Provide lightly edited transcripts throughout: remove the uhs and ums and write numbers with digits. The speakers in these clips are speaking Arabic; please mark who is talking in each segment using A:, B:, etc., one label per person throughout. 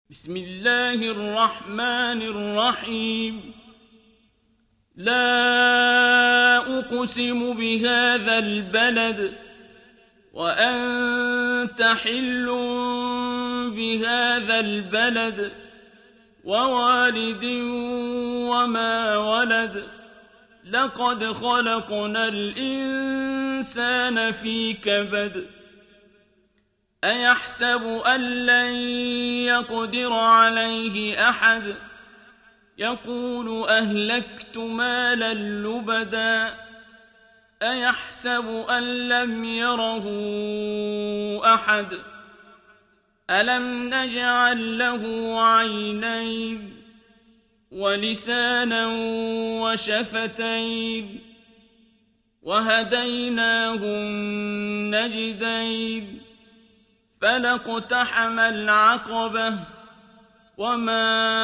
A: بسم الله الرحمن الرحيم. لا أقسم بهذا البلد وأنت حل بهذا البلد ووالد وما ولد. لقد خلقنا الإنسان في كبد. أيحسب أن لن يقدر عليه أحد. يقول أهلكت مالا لبدا. أيحسب أن لم يره أحد. ألم نجعل له عينين ولسانا وشفتين وهديناه النجدين. فلاقتحم العقبة وما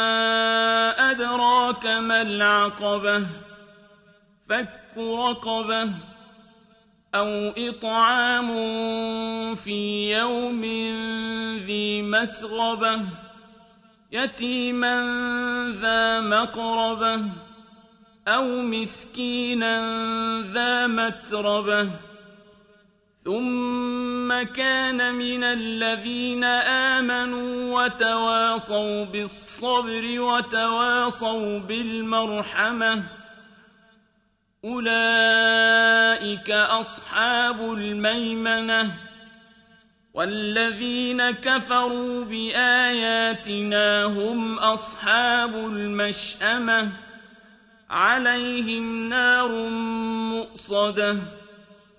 A: أدراك ما العقبة. فك رقبة أو إطعام في يوم ذي مسغبة يتيما ذا مقربة أو مسكينا ذا متربة. ثم كان من الذين آمنوا وتواصوا بالصبر وتواصوا بالمرحمة. أولئك أصحاب الميمنة. والذين كفروا بآياتنا هم أصحاب المشأمة. عليهم نار مؤصدة.